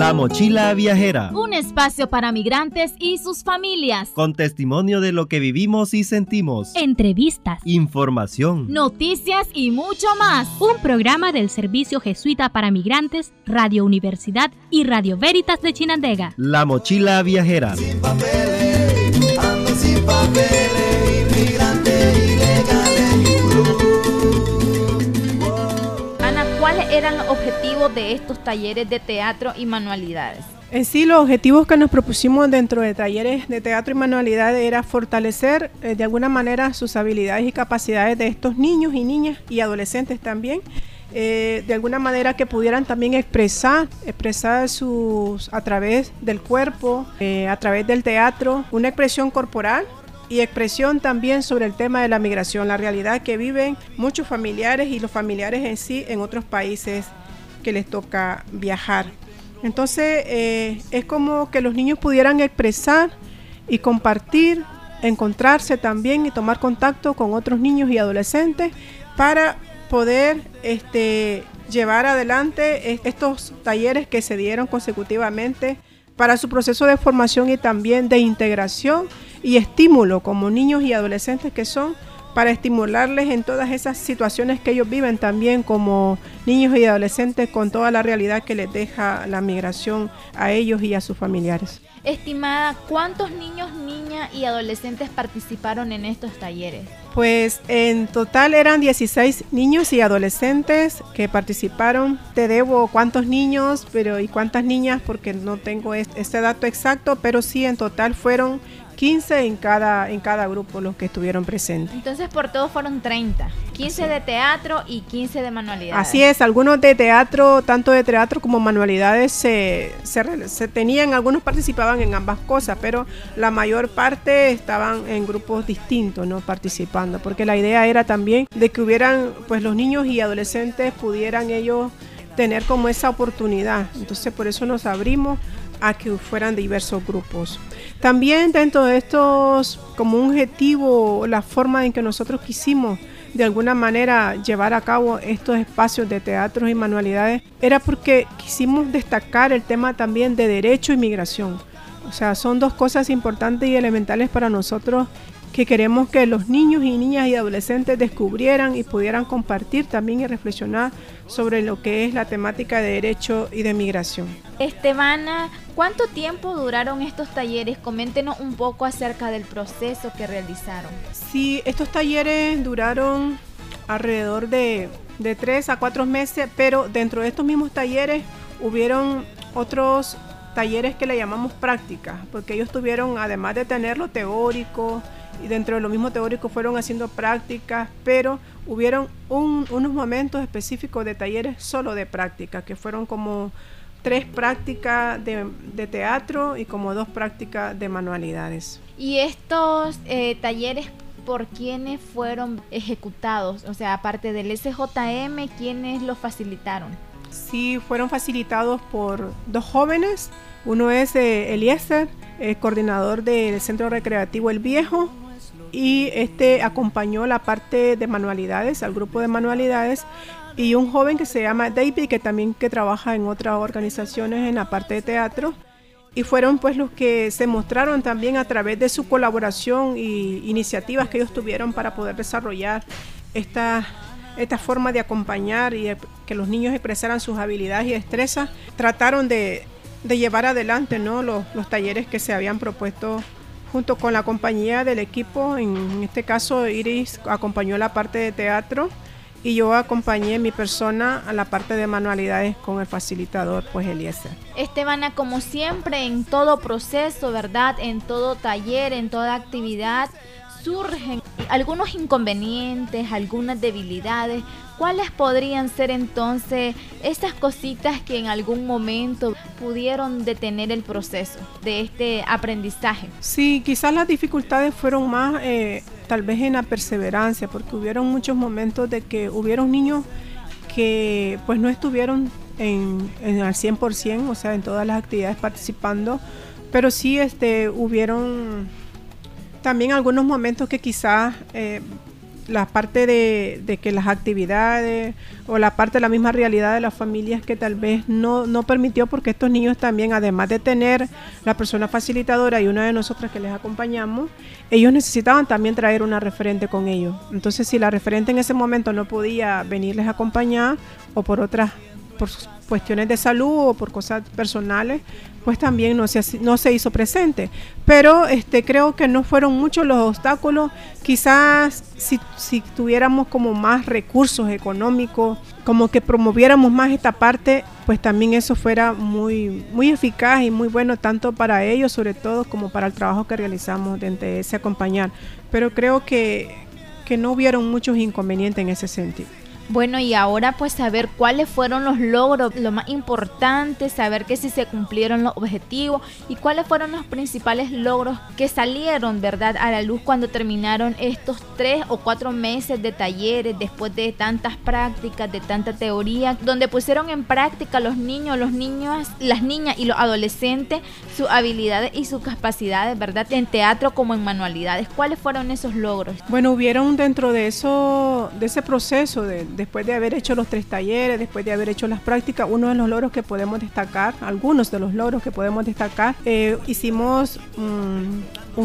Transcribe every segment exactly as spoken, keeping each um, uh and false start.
La Mochila Viajera. Un espacio para migrantes y sus familias. Con testimonio de lo que vivimos y sentimos. Entrevistas. Información. Noticias y mucho más. Un programa del Servicio Jesuita para Migrantes, Radio Universidad y Radio Veritas de Chinandega. La Mochila Viajera. Sin papeles, ando sin papeles, inmigrante ilegales. Ana, ¿cuáles eran los objetivos de estos talleres de teatro y manualidades? En sí, los objetivos que nos propusimos dentro de talleres de teatro y manualidades era fortalecer eh, de alguna manera sus habilidades y capacidades de estos niños y niñas y adolescentes también, eh, de alguna manera que pudieran también expresar, expresar sus a través del cuerpo, eh, a través del teatro, una expresión corporal y expresión también sobre el tema de la migración, la realidad que viven muchos familiares y los familiares en sí en otros países que les toca viajar. Entonces eh, es como que los niños pudieran expresar y compartir, encontrarse también y tomar contacto con otros niños y adolescentes para poder este, llevar adelante estos talleres que se dieron consecutivamente para su proceso de formación y también de integración y estímulo como niños y adolescentes que son, para estimularles en todas esas situaciones que ellos viven también como niños y adolescentes con toda la realidad que les deja la migración a ellos y a sus familiares. Estimada, ¿cuántos niños, niñas y adolescentes participaron en estos talleres? Pues en total eran dieciséis niños y adolescentes que participaron. Te debo cuántos niños pero y cuántas niñas porque no tengo este dato exacto, pero sí en total fueron quince en cada, en cada grupo los que estuvieron presentes. Entonces por todos fueron treinta, quince Así. de teatro y quince de manualidades. Así es, algunos de teatro, tanto de teatro como manualidades se, se, se tenían, algunos participaban en ambas cosas, pero la mayor parte estaban en grupos distintos, ¿no? Participando, porque la idea era también de que hubieran, pues los niños y adolescentes pudieran ellos tener como esa oportunidad, entonces por eso nos abrimos a que fueran diversos grupos. También dentro de estos, como un objetivo, la forma en que nosotros quisimos de alguna manera llevar a cabo estos espacios de teatros y manualidades, era porque quisimos destacar el tema también de derecho y migración. O sea, son dos cosas importantes y elementales para nosotros que queremos que los niños y niñas y adolescentes descubrieran y pudieran compartir también y reflexionar sobre lo que es la temática de derecho y de migración. Estebana, ¿cuánto tiempo duraron estos talleres? Coméntenos un poco acerca del proceso que realizaron. Sí, estos talleres duraron alrededor de, de tres a cuatro meses, pero dentro de estos mismos talleres hubieron otros talleres que le llamamos prácticas, porque ellos tuvieron, además de tener lo teórico, y dentro de lo mismo teórico fueron haciendo prácticas, pero hubieron un, unos momentos específicos de talleres solo de prácticas, que fueron como tres prácticas de, de teatro y como dos prácticas de manualidades. ¿Y estos eh, talleres por quiénes fueron ejecutados? O sea, aparte del S J M, ¿quiénes los facilitaron? Sí, fueron facilitados por dos jóvenes. Uno es eh, Eliezer, eh, coordinador del Centro Recreativo El Viejo, y este acompañó la parte de manualidades, al grupo de manualidades, y un joven que se llama David, que también que trabaja en otras organizaciones en la parte de teatro, y fueron pues los que se mostraron también a través de su colaboración y iniciativas que ellos tuvieron para poder desarrollar esta esta forma de acompañar y de que los niños expresaran sus habilidades y destrezas. Trataron de, de llevar adelante, ¿no? los, los talleres que se habían propuesto junto con la compañía del equipo. En, en este caso Iris acompañó la parte de teatro y yo acompañé mi persona a la parte de manualidades con el facilitador, pues Eliezer. Estebana, como siempre en todo proceso, ¿verdad? En todo taller, en toda actividad, surgen algunos inconvenientes, algunas debilidades. ¿Cuáles podrían ser entonces esas cositas que en algún momento pudieron detener el proceso de este aprendizaje? Sí, quizás las dificultades fueron más eh, tal vez en la perseverancia, porque hubieron muchos momentos de que hubieron niños que pues no estuvieron en, en al cien por ciento, o sea, en todas las actividades participando, pero sí este, hubieron también algunos momentos que quizás eh, la parte de, de que las actividades o la parte de la misma realidad de las familias que tal vez no, no permitió, porque estos niños también, además de tener la persona facilitadora y una de nosotras que les acompañamos, ellos necesitaban también traer una referente con ellos. Entonces, si la referente en ese momento no podía venirles a acompañar o por otras por cuestiones de salud o por cosas personales, pues también no se, no se hizo presente. Pero este, creo que no fueron muchos los obstáculos. Quizás si, si tuviéramos como más recursos económicos, como que promoviéramos más esta parte, pues también eso fuera muy, muy eficaz y muy bueno tanto para ellos, sobre todo, como para el trabajo que realizamos de ese acompañar. Pero creo que, que no hubieron muchos inconvenientes en ese sentido. Bueno, y ahora pues saber cuáles fueron los logros, lo más importante, saber que si se cumplieron los objetivos y cuáles fueron los principales logros que salieron, ¿verdad?, a la luz cuando terminaron estos tres o cuatro meses de talleres, después de tantas prácticas, de tanta teoría, donde pusieron en práctica los niños, los niños, las niñas y los adolescentes sus habilidades y sus capacidades, ¿verdad?, en teatro como en manualidades. ¿Cuáles fueron esos logros? Bueno, hubieron dentro de eso, de ese proceso de después de haber hecho los tres talleres, después de haber hecho las prácticas, uno de los logros que podemos destacar, algunos de los logros que podemos destacar, eh, hicimos um,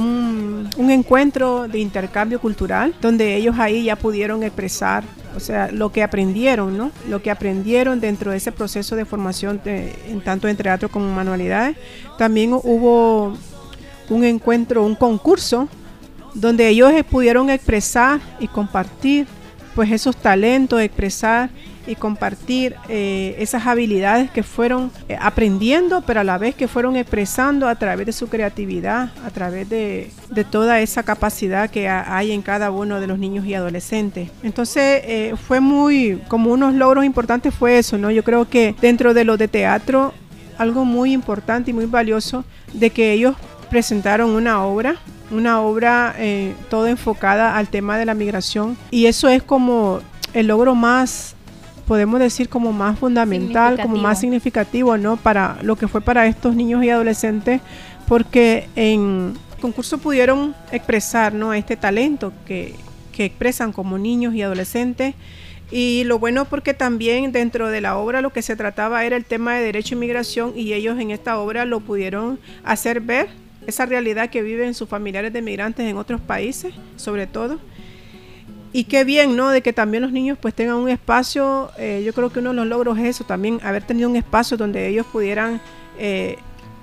un, un encuentro de intercambio cultural, donde ellos ahí ya pudieron expresar, o sea, lo que aprendieron, ¿no? Lo que aprendieron dentro de ese proceso de formación, de, en tanto en teatro como en manualidades. También hubo un encuentro, un concurso, donde ellos pudieron expresar y compartir pues esos talentos, expresar y compartir eh, esas habilidades que fueron eh, aprendiendo, pero a la vez que fueron expresando a través de su creatividad, a través de, de toda esa capacidad que ha, hay en cada uno de los niños y adolescentes. Entonces eh, fue muy, como unos logros importantes fue eso, ¿no? Yo creo que dentro de lo de teatro, algo muy importante y muy valioso, de que ellos presentaron una obra, una obra eh, toda enfocada al tema de la migración, y eso es como el logro más, podemos decir, como más fundamental, como más significativo, ¿no?, para lo que fue para estos niños y adolescentes, porque en el concurso pudieron expresar, ¿no?, este talento que, que expresan como niños y adolescentes. Y lo bueno, porque también dentro de la obra lo que se trataba era el tema de derecho y migración, y ellos en esta obra lo pudieron hacer ver, esa realidad que viven sus familiares de migrantes en otros países, sobre todo. Y qué bien, ¿no?, de que también los niños pues tengan un espacio. Eh, yo creo que uno de los logros es eso, también haber tenido un espacio donde ellos pudieran eh,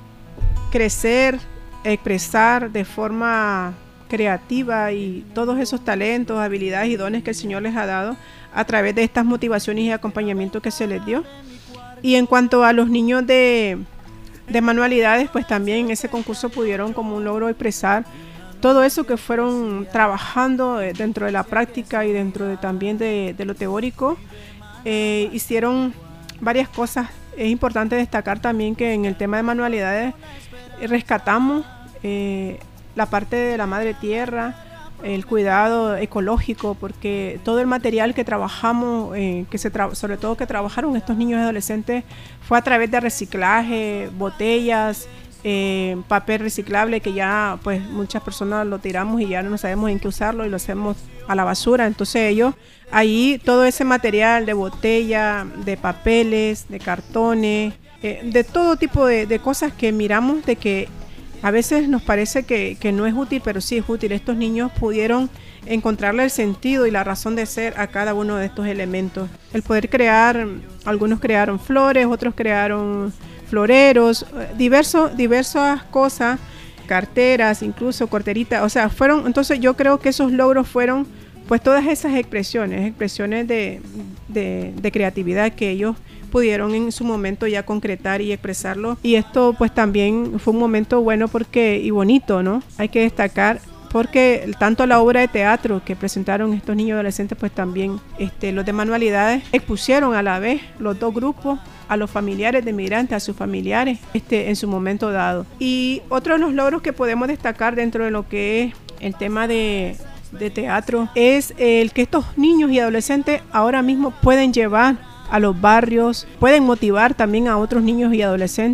crecer, expresar de forma creativa y todos esos talentos, habilidades y dones que el Señor les ha dado a través de estas motivaciones y acompañamiento que se les dio. Y en cuanto a los niños de... de manualidades, pues también en ese concurso pudieron como un logro expresar todo eso que fueron trabajando dentro de la práctica y dentro de también de, de lo teórico. Eh, hicieron varias cosas. Es importante destacar también que en el tema de manualidades eh, rescatamos eh, la parte de la madre tierra, el cuidado ecológico, porque todo el material que trabajamos, eh, que se tra- sobre todo que trabajaron estos niños y adolescentes, fue a través de reciclaje, botellas, eh, papel reciclable, que ya pues muchas personas lo tiramos y ya no sabemos en qué usarlo y lo hacemos a la basura. Entonces ellos, ahí todo ese material de botella, de papeles, de cartones, eh, de todo tipo de, de cosas que miramos de que a veces nos parece que, que no es útil, pero sí es útil. Estos niños pudieron encontrarle el sentido y la razón de ser a cada uno de estos elementos. El poder crear, algunos crearon flores, otros crearon floreros, diversos, diversas cosas, carteras, incluso corteritas. O sea, fueron, entonces yo creo que esos logros fueron pues todas esas expresiones, expresiones de, de, de creatividad que ellos pudieron en su momento ya concretar y expresarlo. Y esto pues también fue un momento bueno porque y bonito, ¿no? Hay que destacar porque tanto la obra de teatro que presentaron estos niños y adolescentes, pues también este, los de manualidades expusieron a la vez los dos grupos a los familiares de migrantes, a sus familiares este, en su momento dado. Y otro de los logros que podemos destacar dentro de lo que es el tema de, de teatro es el que estos niños y adolescentes ahora mismo pueden llevar a los barrios, pueden motivar también a otros niños y adolescentes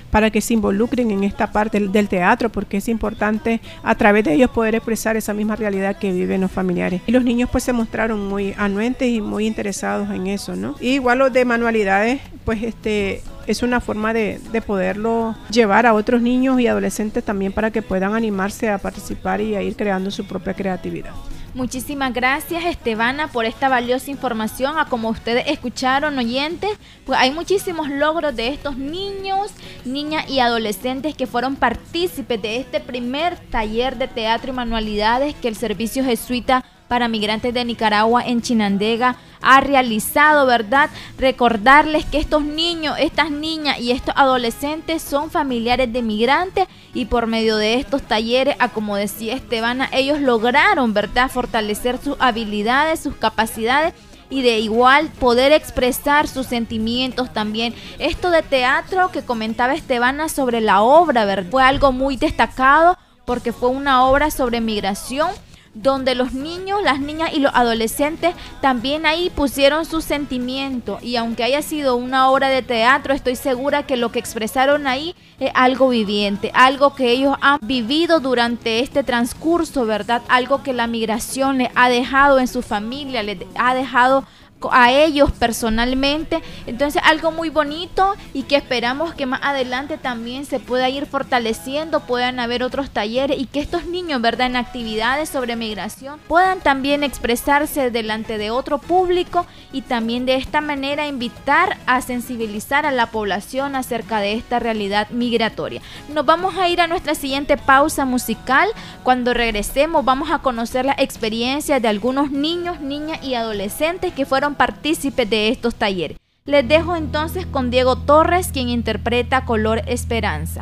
para que se involucren en esta parte del, del teatro, porque es importante a través de ellos poder expresar esa misma realidad que viven los familiares. Y los niños pues se mostraron muy anuentes y muy interesados en eso, ¿no? Y igual los de manualidades, pues este es una forma de, de poderlo llevar a otros niños y adolescentes también para que puedan animarse a participar y a ir creando su propia creatividad. Muchísimas gracias, Estebana, por esta valiosa información. A como ustedes escucharon, oyentes, pues hay muchísimos logros de estos niños, niñas y adolescentes que fueron partícipes de este primer taller de teatro y manualidades que el Servicio Jesuita para Migrantes de Nicaragua en Chinandega ha realizado, ¿verdad? Recordarles que estos niños, estas niñas y estos adolescentes son familiares de migrantes y por medio de estos talleres, a como decía Estebana, ellos lograron, ¿verdad?, fortalecer sus habilidades, sus capacidades y de igual poder expresar sus sentimientos también. Esto de teatro que comentaba Estebana sobre la obra, ¿verdad?, fue algo muy destacado porque fue una obra sobre migración, donde los niños, las niñas y los adolescentes también ahí pusieron sus sentimientos, y aunque haya sido una obra de teatro, estoy segura que lo que expresaron ahí es algo viviente, algo que ellos han vivido durante este transcurso, ¿verdad? Algo que la migración les ha dejado en su familia, les ha dejado a ellos personalmente. Entonces algo muy bonito y que esperamos que más adelante también se pueda ir fortaleciendo, puedan haber otros talleres y que estos niños, ¿verdad?, en actividades sobre migración puedan también expresarse delante de otro público y también de esta manera invitar a sensibilizar a la población acerca de esta realidad migratoria. Nos vamos a ir a nuestra siguiente pausa musical. Cuando regresemos vamos a conocer las experiencias de algunos niños, niñas y adolescentes que fueron partícipes de estos talleres. Les dejo entonces con Diego Torres, quien interpreta Color Esperanza.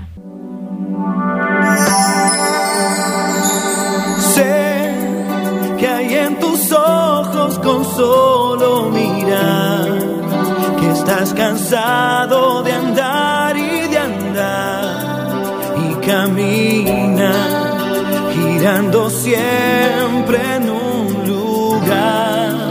Sé que hay en tus ojos con solo mirar que estás cansado de andar y de andar y camina girando siempre en un lugar.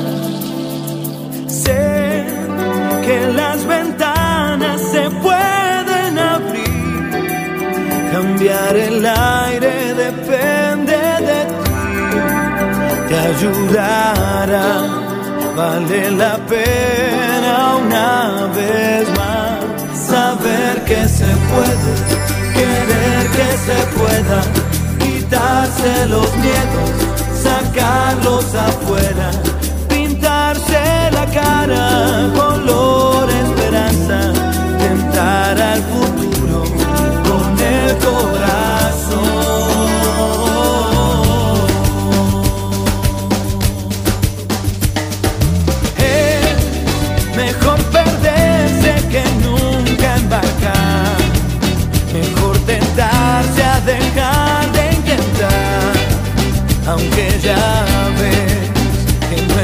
Sé que las ventanas se pueden abrir, cambiar el aire depende de ti, te ayudará, vale la pena una vez más saber que se puede, querer que se pueda, quitarse los miedos, sacarlos afuera, pintarse la cara, color esperanza, tentar al futuro con el corazón. Es mejor perderse que nunca embarcar, mejor tentarse a dejar de intentar, aunque ya ves que no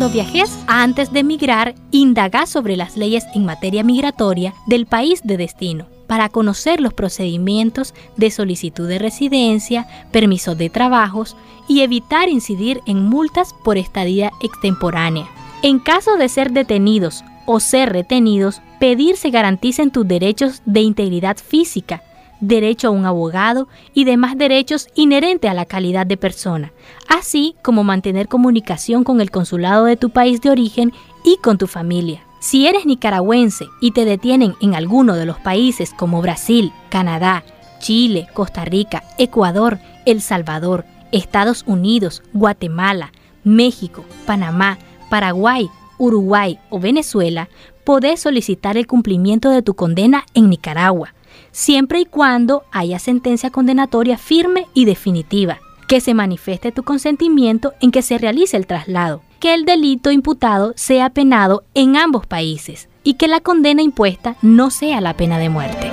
Cuando viajes antes de migrar, indaga sobre las leyes en materia migratoria del país de destino, para conocer los procedimientos de solicitud de residencia, permisos de trabajos y evitar incidir en multas por estadía extemporánea. En caso de ser detenidos o ser retenidos, pedir se garanticen tus derechos de integridad física, derecho a un abogado y demás derechos inherentes a la calidad de persona, así como mantener comunicación con el consulado de tu país de origen y con tu familia. Si eres nicaragüense y te detienen en alguno de los países como Brasil, Canadá, Chile, Costa Rica, Ecuador, El Salvador, Estados Unidos, Guatemala, México, Panamá, Paraguay, Uruguay o Venezuela, podés solicitar el cumplimiento de tu condena en Nicaragua, siempre y cuando haya sentencia condenatoria firme y definitiva, que se manifieste tu consentimiento en que se realice el traslado, que el delito imputado sea penado en ambos países y que la condena impuesta no sea la pena de muerte.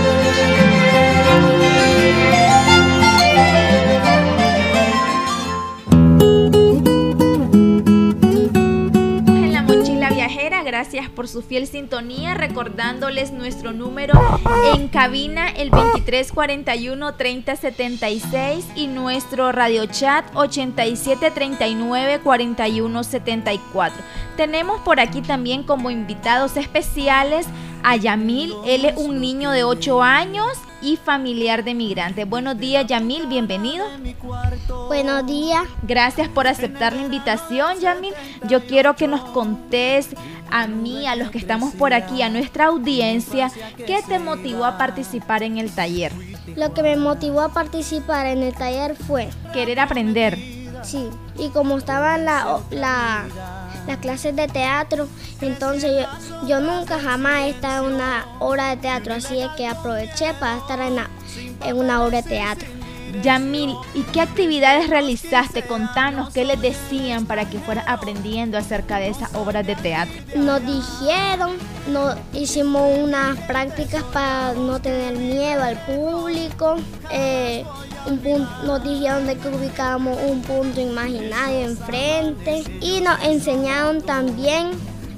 Gracias por su fiel sintonía, recordándoles nuestro número en cabina, el veintitrés cuarenta y uno, treinta setenta y seis, y nuestro radio chat ochenta y siete treinta y nueve, cuarenta y uno setenta y cuatro. Tenemos por aquí también como invitados especiales a Yamil. Él es un niño de ocho años y familiar de migrantes. Buenos días, Yamil, bienvenido. Buenos días. Gracias por aceptar la invitación, Yamil. Yo quiero que nos contés a mí, a los que estamos por aquí, a nuestra audiencia, ¿qué te motivó a participar en el taller? Lo que me motivó a participar en el taller fue querer aprender. Sí, y como estaban la, la, las clases de teatro, entonces yo, yo nunca jamás he estado en una obra de teatro, así es que aproveché para estar en, la, en una obra de teatro. Yamil, ¿y qué actividades realizaste? Contanos qué les decían para que fueras aprendiendo acerca de esas obras de teatro. Nos dijeron, nos hicimos unas prácticas para no tener miedo al público. Eh, un punto, nos dijeron de que ubicábamos un punto imaginario enfrente y nos enseñaron también,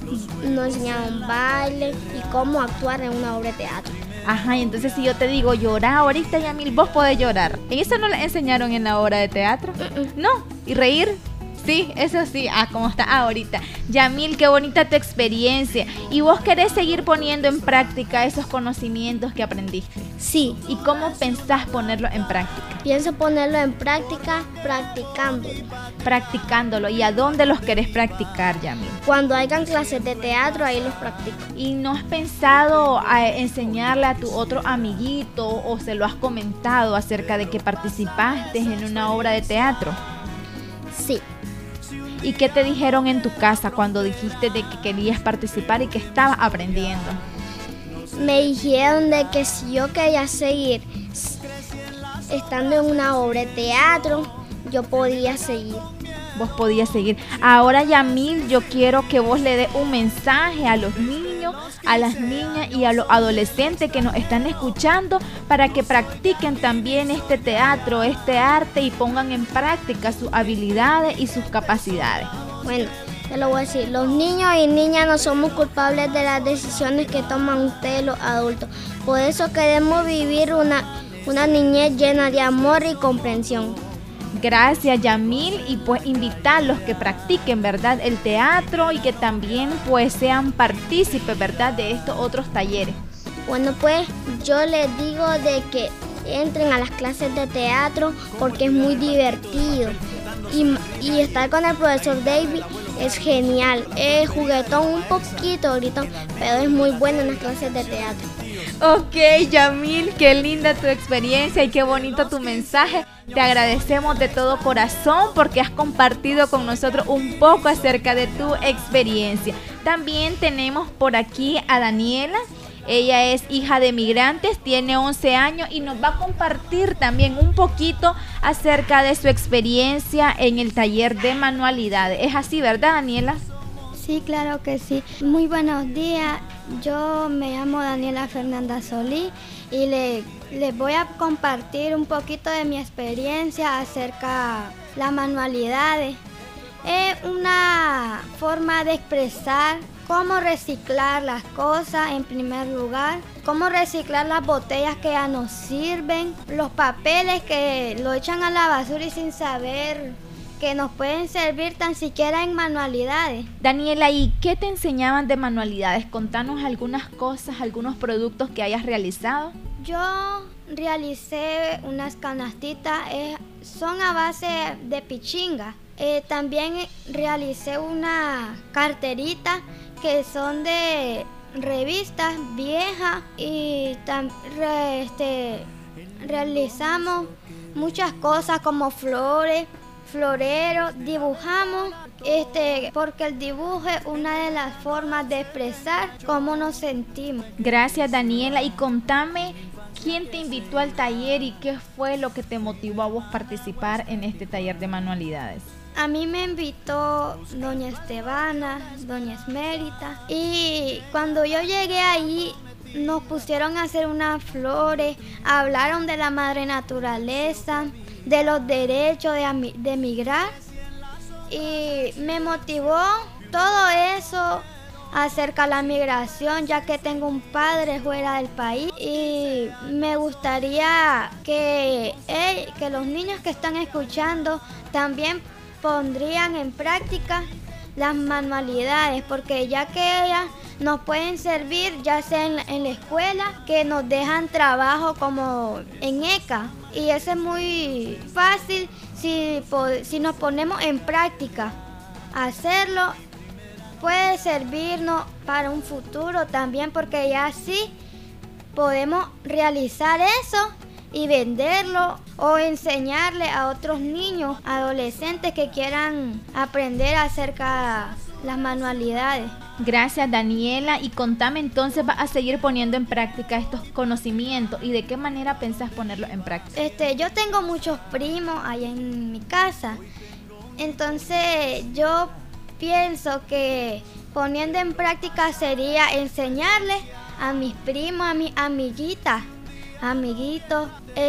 nos enseñaron baile y cómo actuar en una obra de teatro. Ajá, y entonces si yo te digo llorar ahorita, Yamil, vos podés llorar. ¿En eso no le enseñaron en la obra de teatro? Uh-uh. No, ¿y reír? Sí, eso sí, ah, como está ahorita. Yamil, qué bonita tu experiencia. ¿Y vos querés seguir poniendo en práctica esos conocimientos que aprendiste? Sí. ¿Y cómo pensás ponerlo en práctica? Pienso ponerlo en práctica practicándolo. Practicándolo. ¿Y a dónde los querés practicar, Yamil? Cuando hagan clases de teatro, ahí los practico. ¿Y no has pensado a enseñarle a tu otro amiguito o se lo has comentado acerca de que participaste en una obra de teatro? Sí. ¿Y qué te dijeron en tu casa cuando dijiste de que querías participar y que estabas aprendiendo? Me dijeron de que si yo quería seguir estando en una obra de teatro, yo podía seguir. Vos podías seguir. Ahora, Yamil, yo quiero que vos le des un mensaje a los niños, a las niñas y a los adolescentes que nos están escuchando para que practiquen también este teatro, este arte y pongan en práctica sus habilidades y sus capacidades. Bueno, te lo voy a decir. Los niños y niñas no somos culpables de las decisiones que toman ustedes los adultos. Por eso queremos vivir una, una niñez llena de amor y comprensión. Gracias, Yamil, y pues invitarlos que practiquen, ¿verdad?, el teatro y que también pues sean partícipes, ¿verdad?, de estos otros talleres. Bueno, pues yo les digo de que entren a las clases de teatro porque es muy divertido y, y estar con el profesor David es genial. Es juguetón un poquito ahorita, pero es muy bueno en las clases de teatro. Ok, Yamil, qué linda tu experiencia y qué bonito tu mensaje. Te agradecemos de todo corazón porque has compartido con nosotros un poco acerca de tu experiencia. También tenemos por aquí a Daniela. Ella es hija de migrantes, tiene once años y nos va a compartir también un poquito acerca de su experiencia en el taller de manualidades. ¿Es así, verdad, Daniela? Sí, claro que sí. Muy buenos días. Yo me llamo Daniela Fernanda Solí y le, les voy a compartir un poquito de mi experiencia acerca de las manualidades. Es una forma de expresar cómo reciclar las cosas en primer lugar, cómo reciclar las botellas que ya no sirven, los papeles que lo echan a la basura y sin saber que nos pueden servir tan siquiera en manualidades. Daniela, ¿y qué te enseñaban de manualidades? Contanos algunas cosas, algunos productos que hayas realizado. Yo realicé unas canastitas, eh, son a base de pichinga. Eh, también realicé una carterita que son de revistas viejas y tam, re, este, realizamos muchas cosas como flores, floreros, dibujamos, este, porque el dibujo es una de las formas de expresar cómo nos sentimos. Gracias, Daniela, y contame quién te invitó al taller y qué fue lo que te motivó a vos participar en este taller de manualidades. A mí me invitó doña Estebana, doña Esmérita, y cuando yo llegué ahí nos pusieron a hacer unas flores, hablaron de la madre naturaleza, de los derechos de, de migrar, y me motivó todo eso acerca de la migración, ya que tengo un padre fuera del país y me gustaría que, eh, que los niños que están escuchando también pondrían en práctica las manualidades, porque ya que ellas nos pueden servir ya sea en, en la escuela, que nos dejan trabajo como en E C A, y eso es muy fácil si, si nos ponemos en práctica. Hacerlo puede servirnos para un futuro también, porque ya así podemos realizar eso y venderlo o enseñarle a otros niños, adolescentes que quieran aprender acerca de las manualidades. Gracias, Daniela, y contame entonces, ¿vas a seguir poniendo en práctica estos conocimientos y de qué manera pensás ponerlos en práctica? Este, yo tengo muchos primos allá en mi casa, entonces yo pienso que poniendo en práctica sería enseñarles a mis primos, a mis amiguitas, amiguitos,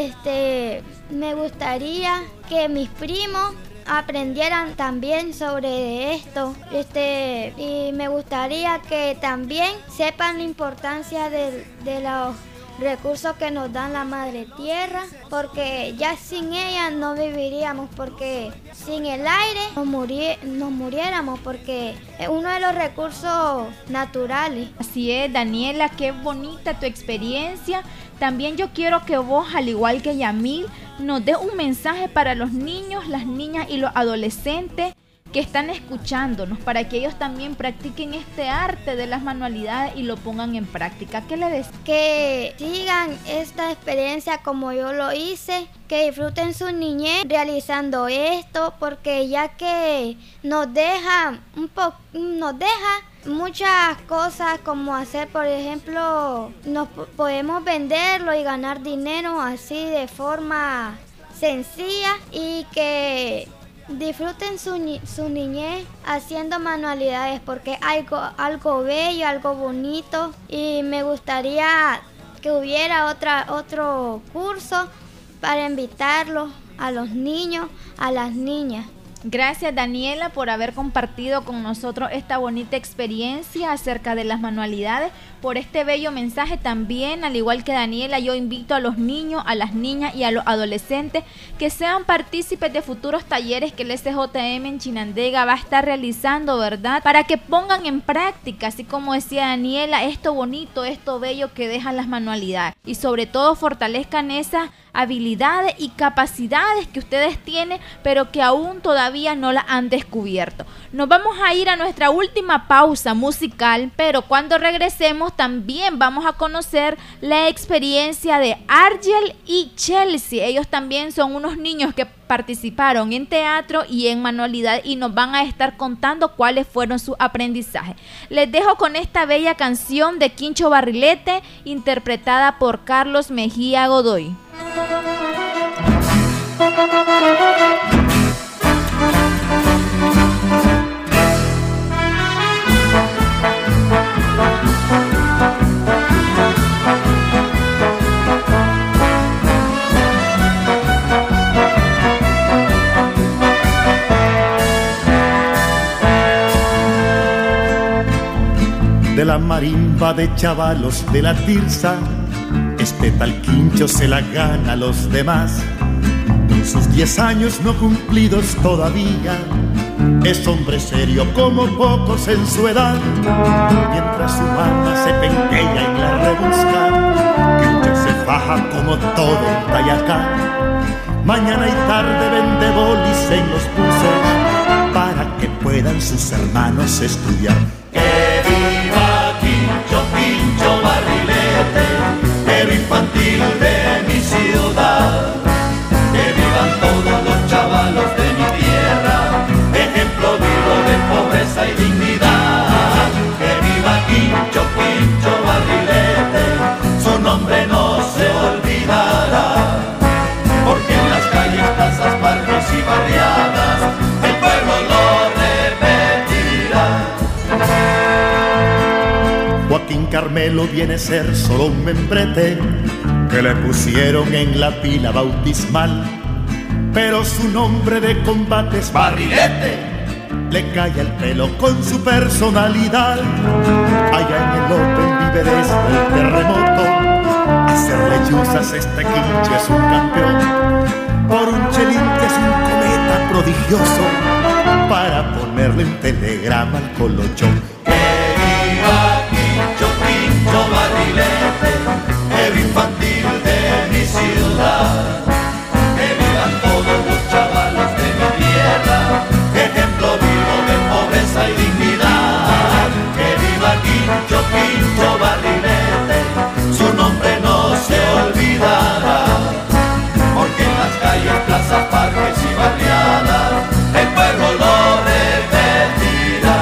este, me gustaría que mis primos aprendieran también sobre esto, este, y me gustaría que también sepan la importancia de, de los recursos que nos dan la madre tierra, porque ya sin ella no viviríamos, porque sin el aire nos, muri- nos muriéramos, porque es uno de los recursos naturales. Así es, Daniela, qué bonita tu experiencia. También yo quiero que vos, al igual que Yamil, nos des un mensaje para los niños, las niñas y los adolescentes que están escuchándonos, para que ellos también practiquen este arte de las manualidades y lo pongan en práctica. ¿Qué le decís? Que sigan esta experiencia como yo lo hice, que disfruten su niñez realizando esto, porque ya que nos deja un poco, nos deja muchas cosas como hacer, por ejemplo, nos podemos venderlo y ganar dinero así de forma sencilla, y que disfruten su, ni- su niñez haciendo manualidades, porque es algo, algo bello, algo bonito, y me gustaría que hubiera otra, otro curso para invitarlos a los niños, a las niñas. Gracias, Daniela, por haber compartido con nosotros esta bonita experiencia acerca de las manualidades, por este bello mensaje también. Al igual que Daniela, yo invito a los niños, a las niñas y a los adolescentes que sean partícipes de futuros talleres que el S J M en Chinandega va a estar realizando, ¿verdad? Para que pongan en práctica, así como decía Daniela, esto bonito, esto bello que dejan las manualidades, y sobre todo fortalezcan esas habilidades y capacidades que ustedes tienen, pero que aún todavía no las han descubierto. Nos vamos a ir a nuestra última pausa musical, pero cuando regresemos también vamos a conocer la experiencia de Argel y Chelsea. Ellos también son unos niños que participaron en teatro y en manualidad y nos van a estar contando cuáles fueron sus aprendizajes. Les dejo con esta bella canción de Quincho Barrilete, interpretada por Carlos Mejía Godoy. la marimba de chavalos de la Tirsa, este tal Quincho se la gana a los demás. Con sus diez años no cumplidos todavía, es hombre serio como pocos en su edad. Mientras su mamá se penquea en la rebusca, Quincho se faja como todo en Tayacá. Mañana y tarde vende bolis en los buses para que puedan sus hermanos estudiar. ¡Que viva Quincho, Quincho Barrilete, héroe infantil de mi ciudad! ¡Que vivan todos los chavalos de mi tierra, ejemplo vivo de pobreza y dignidad! ¡Que viva Quincho, Quincho Barrilete, su nombre no se olvidará! Porque en las calles, plazas, parques y barriadas el pueblo lo repetirá. Joaquín Carmelo viene a ser solo un membrete que le pusieron en la pila bautismal, pero su nombre de combate es Barrilete. Le cae el pelo con su personalidad. Allá en el Open vive desde el terremoto. Hacerle chuzas este Quincho es un campeón. Por un chelín que es un cometa prodigioso, para ponerle un telegrama al colochón. ¡Que viva Quincho, Quincho Barrilete, héroe infantil de mi ciudad! ¡Que vivan todos los chavalos de mi tierra, ejemplo vivo de pobreza y dignidad! ¡Que viva Quincho, Quincho Barrilete, su nombre no se olvidará! Porque en las calles, plazas, parques y barriadas el pueblo lo repetirá.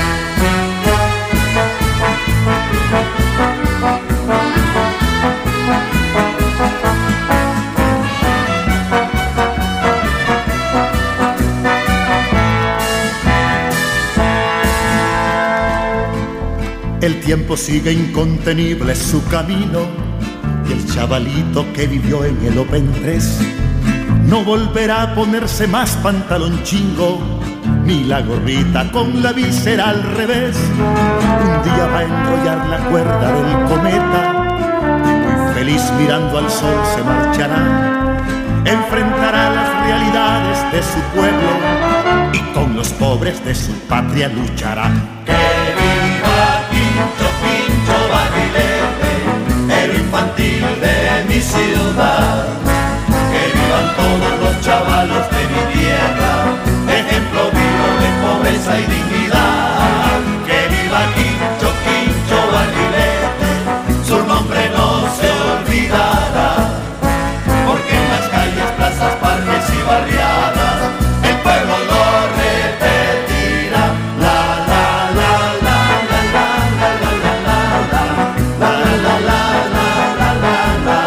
El tiempo sigue incontenible su camino, y el chavalito que vivió en el Open tres no volverá a ponerse más pantalón chingo, ni la gorrita con la visera al revés. Un día va a enrollar la cuerda del cometa, y muy feliz mirando al sol se marchará. Enfrentará las realidades de su pueblo y con los pobres de su patria luchará. ¡Que viva Quincho, Quincho Barrilete, héroe infantil de mi ciudad! ¡Que vivan todos los chavalos de mi tierra, ejemplo vivo de pobreza y dignidad! ¡Que viva Quincho, Quincho Barrilete, su nombre no se olvidará! Porque en las calles, plazas, parques y barriadas el pueblo lo repetirá. La la la la la la la la la la la la la la la.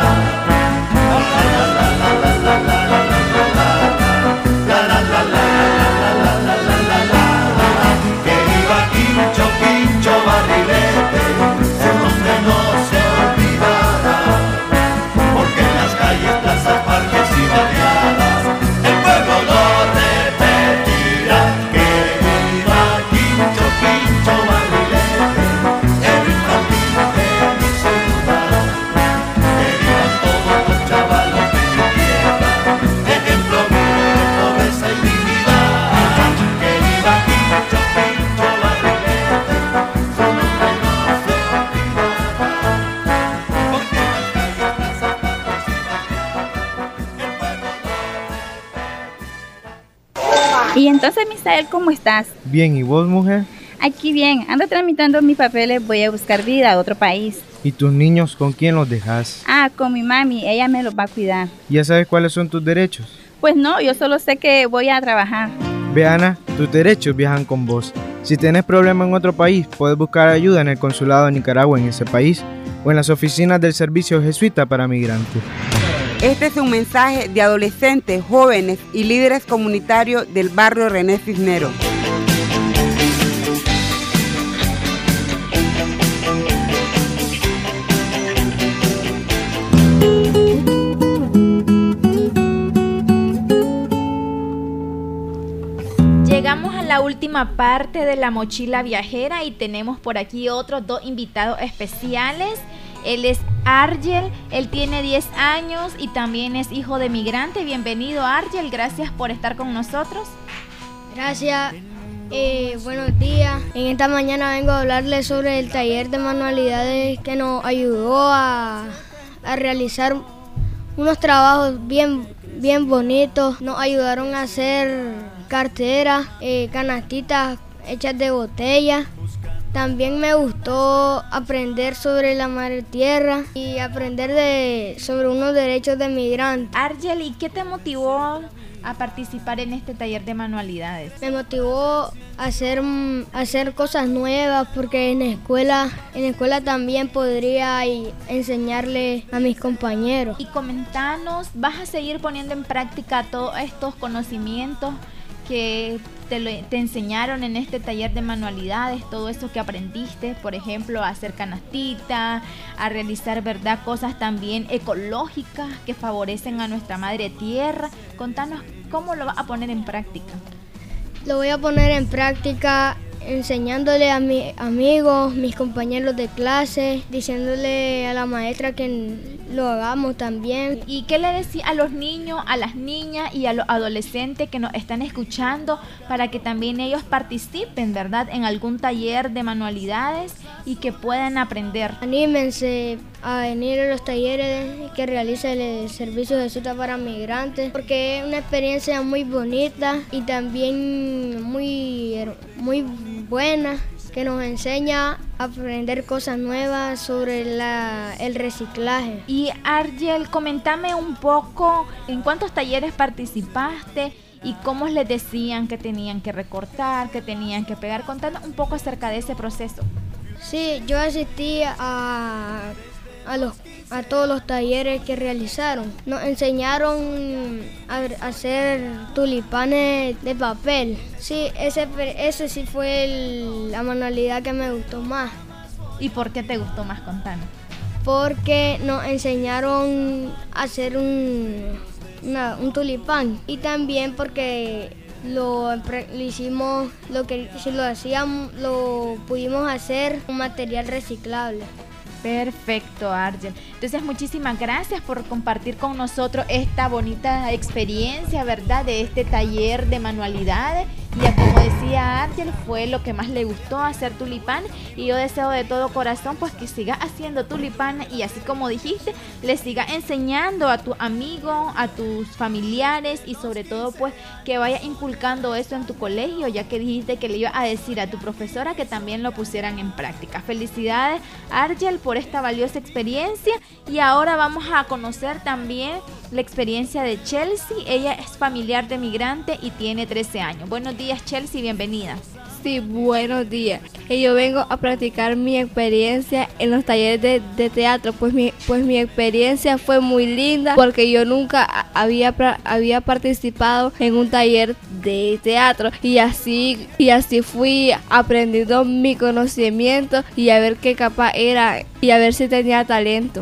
Que viva Quincho, Quincho Barrilete, su nombre no se olvidará. Porque en las calles, plazas, parques y barriadas el pueblo lo repetirá. Que viva Quincho, Quincho Barrilete, héroe infantil de mi ciudad. Que vivan todos los chavalos de mi tierra, ejemplo vivo de pobreza y dignidad. Que viva Quincho, Quincho Barrilete, su nombre no se olvidará. Porque en las calles, plazas, parques y barriadas el pueblo lo. Y entonces, Misael, ¿cómo estás? Bien, ¿y vos, mujer? Aquí bien, ando tramitando mis papeles, voy a buscar vida a otro país. ¿Y tus niños con quién los dejas? Ah, con mi mami, ella me los va a cuidar. ¿Ya sabes cuáles son tus derechos? Pues no, yo solo sé que voy a trabajar. Ve, Ana, tus derechos viajan con vos. Si tienes problema en otro país, puedes buscar ayuda en el consulado de Nicaragua en ese país o en las oficinas del Servicio Jesuita para Migrantes. Este es un mensaje de adolescentes, jóvenes y líderes comunitarios del barrio René Cisneros. Llegamos a la última última parte de la mochila viajera y tenemos por aquí otros dos invitados especiales. Él es Argel, él tiene diez años y también es hijo de migrante. Bienvenido, Argel, gracias por estar con nosotros. Gracias, eh, buenos días. En esta mañana vengo a hablarles sobre el taller de manualidades que nos ayudó a, a realizar unos trabajos bien, bien bonitos. Nos ayudaron a hacer carteras, eh, canastitas hechas de botella. También me gustó aprender sobre la madre tierra y aprender de, sobre unos derechos de migrantes. Argel, ¿y qué te motivó a participar en este taller de manualidades? Me motivó a hacer, a hacer cosas nuevas porque en la escuela, en la escuela también podría enseñarle a mis compañeros. Y comentanos, ¿vas a seguir poniendo en práctica todos estos conocimientos que te, lo, te enseñaron en este taller de manualidades, todo eso que aprendiste, por ejemplo, a hacer canastita, a realizar, verdad, cosas también ecológicas que favorecen a nuestra madre tierra? Contanos cómo lo vas a poner en práctica. Lo voy a poner en práctica enseñándole a mis amigos, mis compañeros de clase, diciéndole a la maestra que lo hagamos también. ¿Y qué le decís a los niños, a las niñas y a los adolescentes que nos están escuchando para que también ellos participen, verdad, en algún taller de manualidades y que puedan aprender? Anímense a venir a los talleres que realiza el Servicio Jesús para Migrantes porque es una experiencia muy bonita y también muy, muy buena, que nos enseña a aprender cosas nuevas sobre la, el reciclaje. Y Argel, comentame un poco en cuántos talleres participaste y cómo les decían que tenían que recortar, que tenían que pegar. Contanos un poco acerca de ese proceso. Sí, yo asistí a, a, los, a todos los talleres que realizaron. Nos enseñaron a, a hacer tulipanes de papel. Sí, ese, ese sí fue el, la manualidad que me gustó más. ¿Y por qué te gustó más? Contanos. Porque nos enseñaron a hacer un, una, un tulipán y también porque lo, lo hicimos, lo que si lo hacíamos, lo pudimos hacer con material reciclable. Perfecto, Argel. Entonces, muchísimas gracias por compartir con nosotros esta bonita experiencia, ¿verdad?, de este taller de manualidades. Ya como decía Argel, fue lo que más le gustó, hacer tulipán, y yo deseo de todo corazón pues que sigas haciendo tulipán y así como dijiste, le sigas enseñando a tu amigo, a tus familiares y sobre todo pues que vaya inculcando eso en tu colegio, ya que dijiste que le ibas a decir a tu profesora que también lo pusieran en práctica. Felicidades, Argel, por esta valiosa experiencia, y ahora vamos a conocer también la experiencia de Chelsea. Ella es familiar de migrante y tiene trece años. Buenos días, Chelsea, bienvenida. Sí, buenos días. Y yo vengo a practicar mi experiencia en los talleres de, de teatro. Pues mi, pues mi experiencia fue muy linda porque yo nunca había, había participado en un taller de teatro. Y así, y así fui aprendiendo mi conocimiento y a ver qué capaz era y a ver si tenía talento.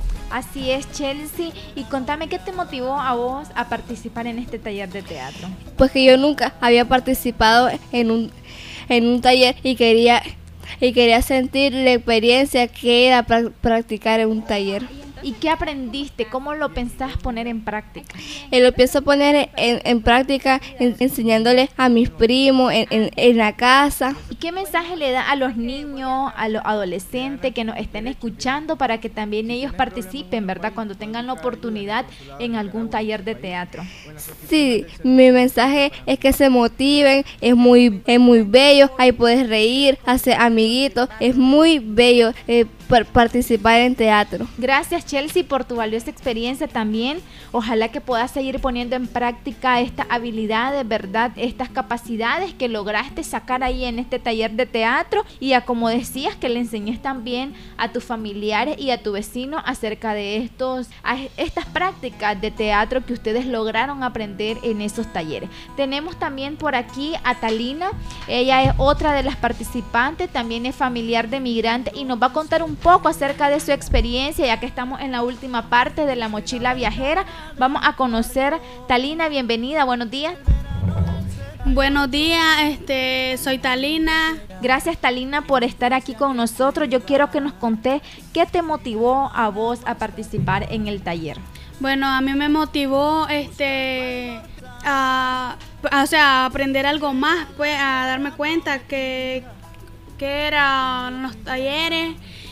Así es, Chelsea. Y contame, ¿qué te motivó a vos a participar en este taller de teatro? Pues que yo nunca había participado en un, en un taller y quería, y quería sentir la experiencia que era pra- practicar en un taller. ¿Y qué aprendiste? ¿Cómo lo pensás poner en práctica? Eh, lo pienso poner en, en práctica en, enseñándole a mis primos en, en, en la casa. ¿Y qué mensaje le da a los niños, a los adolescentes que nos estén escuchando para que también ellos participen, verdad, cuando tengan la oportunidad en algún taller de teatro? Sí, mi mensaje es que se motiven, es muy, es muy bello, ahí puedes reír, hacer amiguitos, es muy bello eh, participar en teatro. Gracias, Chelsea, por tu valiosa experiencia también. Ojalá que puedas seguir poniendo en práctica estas habilidades, ¿verdad? Estas capacidades que lograste sacar ahí en este taller de teatro, y a, como decías, que le enseñes también a tus familiares y a tu vecino acerca de estos, a estas prácticas de teatro que ustedes lograron aprender en esos talleres. Tenemos también por aquí a Talina. Ella es otra de las participantes, también es familiar de migrante y nos va a contar un poco acerca de su experiencia, ya que estamos en la última parte de la mochila viajera. Vamos a conocer. Talina, bienvenida, buenos días. Buenos días, este, soy Talina. Gracias, Talina, por estar aquí con nosotros. Yo quiero que nos contés qué te motivó a vos a participar en el taller. Bueno, a mí me motivó este, a, a, o sea, a aprender algo más, pues, a darme cuenta que, que eran los talleres,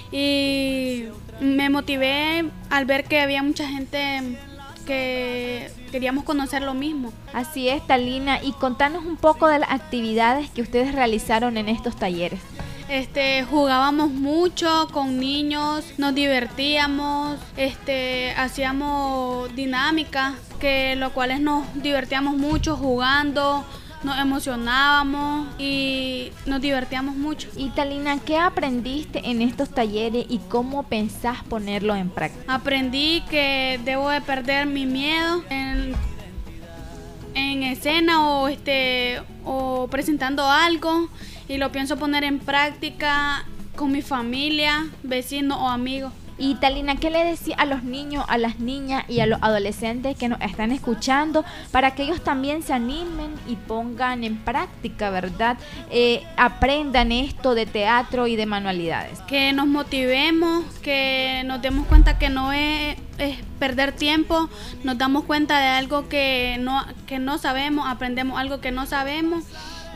y me motivé al ver que había mucha gente que queríamos conocer lo mismo. Así es, Talina, y contanos un poco de las actividades que ustedes realizaron en estos talleres. Este, jugábamos mucho con niños, nos divertíamos, este, hacíamos dinámicas, que lo cuales nos divertíamos mucho jugando, nos emocionábamos y nos divertíamos mucho. Y Talina, ¿qué aprendiste en estos talleres y cómo pensás ponerlo en práctica? Aprendí que debo de perder mi miedo en, en escena o este o presentando algo, y lo pienso poner en práctica con mi familia, vecinos o amigos. Y Talina, ¿qué le decís a los niños, a las niñas y a los adolescentes que nos están escuchando para que ellos también se animen y pongan en práctica, verdad? Eh, aprendan esto de teatro y de manualidades. Que nos motivemos, que nos demos cuenta que no es, es perder tiempo, nos damos cuenta de algo que no, que no sabemos, aprendemos algo que no sabemos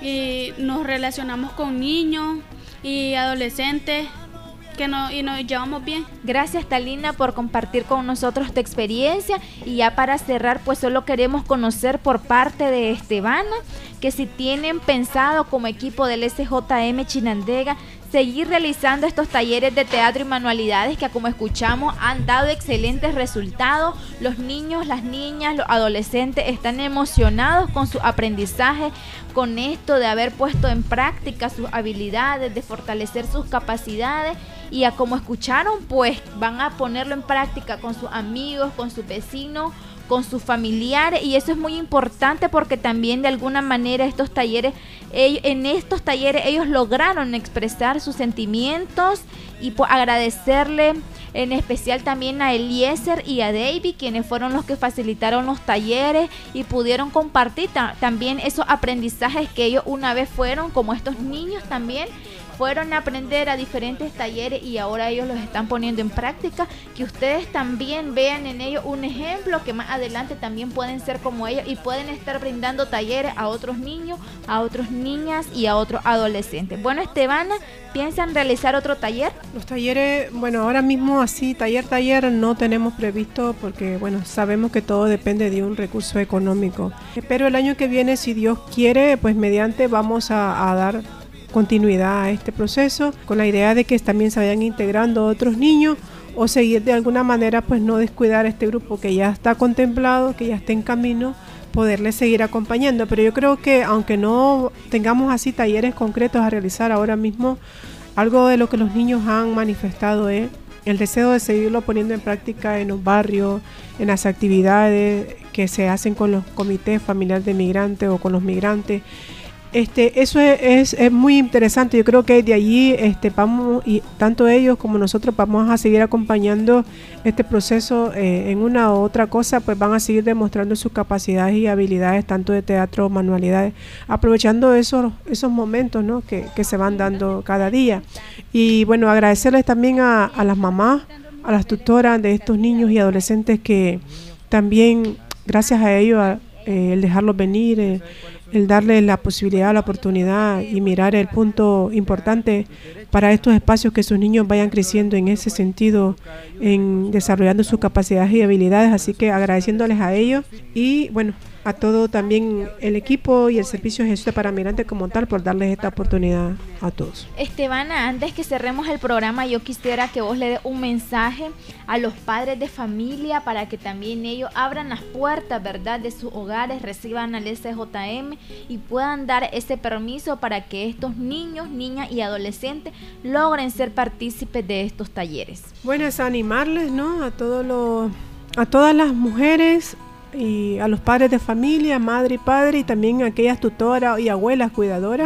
y nos relacionamos con niños y adolescentes. Que no, y nos llevamos bien. Gracias, Talina, por compartir con nosotros tu experiencia. Y ya para cerrar, pues solo queremos conocer por parte de Estebana que si tienen pensado como equipo del S J M Chinandega seguir realizando estos talleres de teatro y manualidades que, como escuchamos, han dado excelentes resultados. Los niños, las niñas, los adolescentes están emocionados con su aprendizaje, con esto de haber puesto en práctica sus habilidades, de fortalecer sus capacidades, y a como escucharon, pues van a ponerlo en práctica con sus amigos, con sus vecinos, con sus familiares, y eso es muy importante porque también de alguna manera estos talleres, ellos, en estos talleres ellos lograron expresar sus sentimientos, y pues agradecerle en especial también a Eliezer y a David, quienes fueron los que facilitaron los talleres y pudieron compartir ta- también esos aprendizajes que ellos una vez fueron, como estos niños también fueron a aprender a diferentes talleres y ahora ellos los están poniendo en práctica, que ustedes también vean en ellos un ejemplo, que más adelante también pueden ser como ellos y pueden estar brindando talleres a otros niños, a otras niñas y a otros adolescentes. Bueno, Estebana, ¿piensan realizar otro taller? Los talleres, bueno, ahora mismo así, taller, taller no tenemos previsto porque, bueno, sabemos que todo depende de un recurso económico. Pero el año que viene, si Dios quiere, pues mediante vamos a, a dar continuidad a este proceso con la idea de que también se vayan integrando otros niños o seguir de alguna manera, pues no descuidar a este grupo que ya está contemplado, que ya está en camino, poderles seguir acompañando. Pero yo creo que aunque no tengamos así talleres concretos a realizar ahora mismo, algo de lo que los niños han manifestado es el deseo de seguirlo poniendo en práctica en los barrios, en las actividades que se hacen con los comités familiares de migrantes o con los migrantes. Este, eso es, es, es muy interesante. Yo creo que de allí este, vamos, y tanto ellos como nosotros vamos a seguir acompañando este proceso eh, en una u otra cosa, pues van a seguir demostrando sus capacidades y habilidades tanto de teatro o manualidades, aprovechando esos, esos momentos, ¿no? que, que se van dando cada día. Y bueno, agradecerles también a, a las mamás, a las tutoras de estos niños y adolescentes que también, gracias a ellos, a, eh, el dejarlos venir, eh, el darle la posibilidad, la oportunidad y mirar el punto importante para estos espacios, que sus niños vayan creciendo en ese sentido, en desarrollando sus capacidades y habilidades. Así que agradeciéndoles a ellos y bueno, a todo también el equipo y el servicio Jesuita para Migrantes como tal por darles esta oportunidad a todos. Estebana, antes que cerremos el programa, yo quisiera que vos le des un mensaje a los padres de familia para que también ellos abran las puertas, ¿verdad?, de sus hogares, reciban al S J M y puedan dar ese permiso para que estos niños, niñas y adolescentes logren ser partícipes de estos talleres. Bueno, es animarles, ¿no?, a todos los, a todas las mujeres y a los padres de familia, madre y padre, y también a aquellas tutoras y abuelas cuidadoras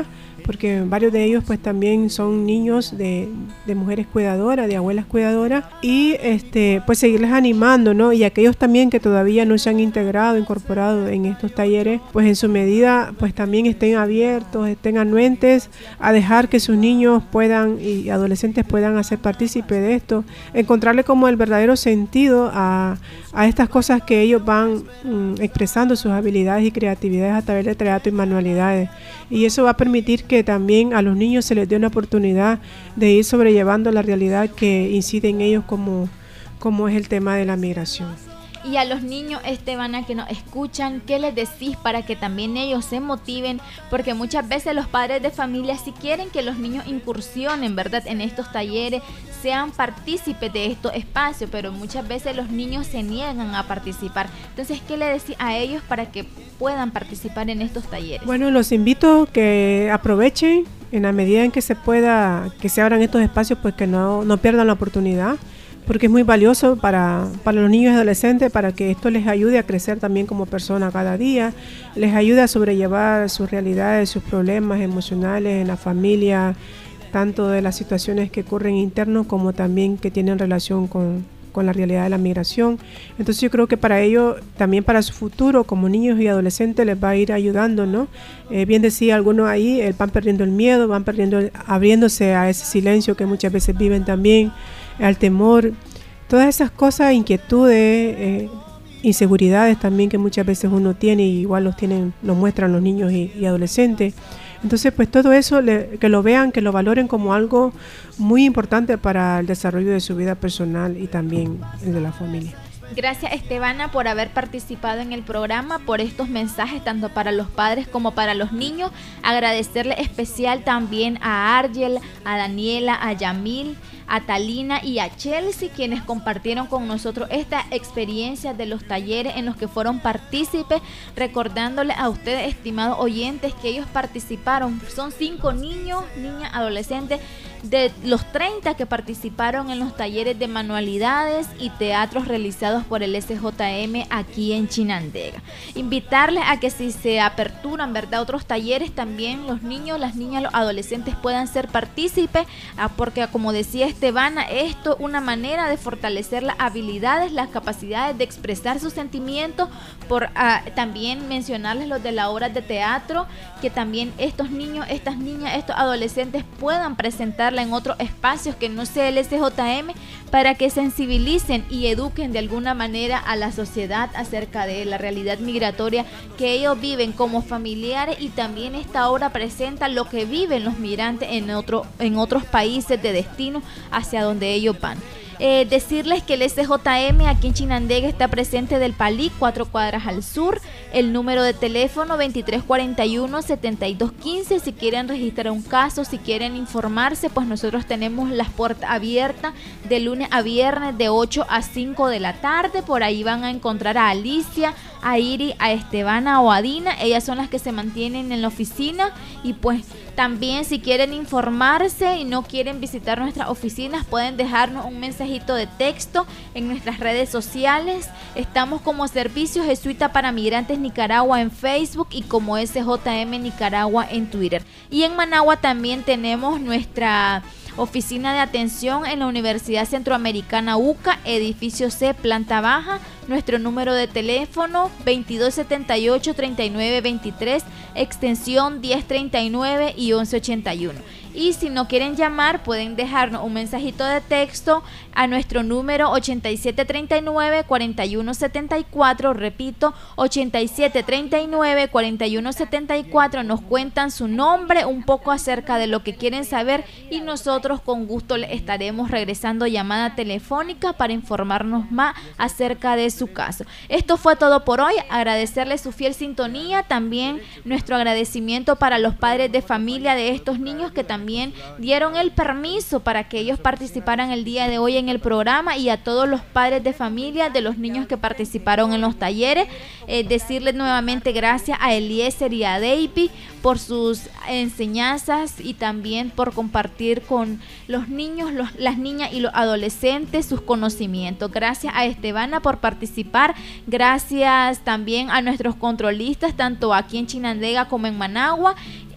porque varios de ellos pues también son niños de, de mujeres cuidadoras, de abuelas cuidadoras, y este pues seguirles animando, ¿no? Y aquellos también que todavía no se han integrado, incorporado en estos talleres, pues en su medida pues también estén abiertos, estén anuentes a dejar que sus niños puedan y adolescentes puedan hacer partícipe de esto, encontrarle como el verdadero sentido a, a estas cosas que ellos van mm, expresando sus habilidades y creatividades a través de teatro y manualidades. Y eso va a permitir que también a los niños se les dé una oportunidad de ir sobrellevando la realidad que incide en ellos, como, como es el tema de la migración. Y a los niños, Estebana, que nos escuchan, ¿qué les decís para que también ellos se motiven? Porque muchas veces los padres de familia sí quieren que los niños incursionen, ¿verdad?, en estos talleres, sean partícipes de estos espacios, pero muchas veces los niños se niegan a participar. Entonces, ¿qué le decís a ellos para que puedan participar en estos talleres? Bueno, los invito que aprovechen en la medida en que se pueda, que se abran estos espacios, pues que no, no pierdan la oportunidad, porque es muy valioso para, para los niños y adolescentes, para que esto les ayude a crecer también como persona cada día, les ayude a sobrellevar sus realidades, sus problemas emocionales en la familia, tanto de las situaciones que ocurren internos como también que tienen relación con, con la realidad de la migración. Entonces yo creo que para ello, también para su futuro como niños y adolescentes, les va a ir ayudando, ¿no? Eh, bien decía algunos ahí, eh, van perdiendo el miedo, van perdiendo, abriéndose a ese silencio que muchas veces viven también, al temor, todas esas cosas, inquietudes, eh, inseguridades también que muchas veces uno tiene, y igual los tienen, los muestran los niños y, y adolescentes. Entonces, pues todo eso, le, que lo vean, que lo valoren como algo muy importante para el desarrollo de su vida personal y también el de la familia. Gracias, Estebana, por haber participado en el programa, por estos mensajes tanto para los padres como para los niños. Agradecerle especial también a Argel, a Daniela, a Yamil, a Talina y a Chelsea, quienes compartieron con nosotros esta experiencia de los talleres en los que fueron partícipes, recordándole a ustedes, estimados oyentes, que ellos participaron. Son cinco niños, niñas, adolescentes de los treinta que participaron en los talleres de manualidades y teatros realizados por el S J M aquí en Chinandega. Invitarles a que si se aperturan, ¿verdad?, otros talleres, también los niños, las niñas, los adolescentes puedan ser partícipes, porque como decía Estebana, esto es una manera de fortalecer las habilidades, las capacidades de expresar sus sentimientos, por uh, también mencionarles los de las obras de teatro, que también estos niños, estas niñas, estos adolescentes puedan presentar en otros espacios que no sea el S J M, para que sensibilicen y eduquen de alguna manera a la sociedad acerca de la realidad migratoria que ellos viven como familiares, y también esta obra presenta lo que viven los migrantes en, otro, en otros países de destino hacia donde ellos van. Eh, decirles que el S J M aquí en Chinandega está presente del Palí, cuatro cuadras al sur. El número de teléfono veintitrés cuarenta y uno, setenta y dos quince. Si quieren registrar un caso, si quieren informarse, pues nosotros tenemos las puertas abiertas de lunes a viernes de ocho a cinco de la tarde. Por ahí van a encontrar a Alicia, a Iri, a Estebana o a Dina. Ellas son las que se mantienen en la oficina, y pues también si quieren informarse y no quieren visitar nuestras oficinas, pueden dejarnos un mensajito de texto en nuestras redes sociales. Estamos como Servicio Jesuita para Migrantes Nicaragua en Facebook y como S J M Nicaragua en Twitter. Y en Managua también tenemos nuestra oficina de atención en la Universidad Centroamericana U C A, edificio C, planta baja. Nuestro número de teléfono veintidós setenta y ocho, treinta y nueve veintitrés, extensión diez treinta y nueve y once ochenta y uno. Y si no quieren llamar, pueden dejarnos un mensajito de texto a nuestro número ochenta y siete treinta y nueve, cuarenta y uno setenta y cuatro. Repito, ochenta y siete treinta y nueve, cuarenta y uno setenta y cuatro. Nos cuentan su nombre, un poco acerca de lo que quieren saber, y nosotros con gusto les estaremos regresando llamada telefónica para informarnos más acerca de su caso. Esto fue todo por hoy. Agradecerles su fiel sintonía. También nuestro agradecimiento para los padres de familia de estos niños que también También dieron el permiso para que ellos participaran el día de hoy en el programa, y a todos los padres de familia de los niños que participaron en los talleres. Eh, decirles nuevamente gracias a Eliezer y a Davy por sus enseñanzas y también por compartir con los niños, los, las niñas y los adolescentes sus conocimientos. Gracias a Estebana por participar. Gracias también a nuestros controlistas, tanto aquí en Chinandega como en Managua.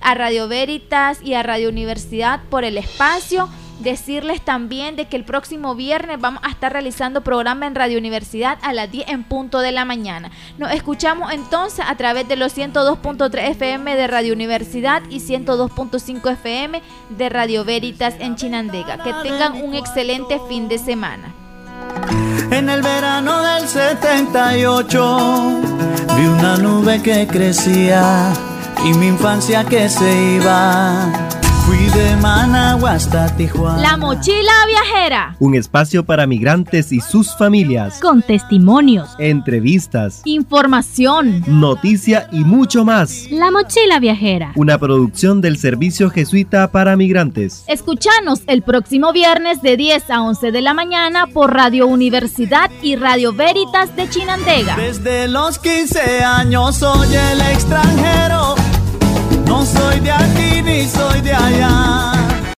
a Radio Veritas y a Radio Universidad por el espacio. Decirles también de que el próximo viernes vamos a estar realizando programa en Radio Universidad a las diez en punto de la mañana. Nos escuchamos entonces a través de los ciento dos punto tres F M de Radio Universidad y ciento dos punto cinco F M de Radio Veritas en Chinandega. Que tengan un excelente fin de semana. En el verano del setenta y ocho vi una nube que crecía y mi infancia que se iba. Fui de Managua hasta Tijuana. La Mochila Viajera. Un espacio para migrantes y sus familias. Con testimonios, entrevistas, información, noticia y mucho más. La Mochila Viajera. Una producción del Servicio Jesuita para Migrantes. Escúchanos el próximo viernes de diez a once de la mañana por Radio Universidad y Radio Veritas de Chinandega. Desde los quince años soy el extranjero. No soy de aquí ni soy de allá.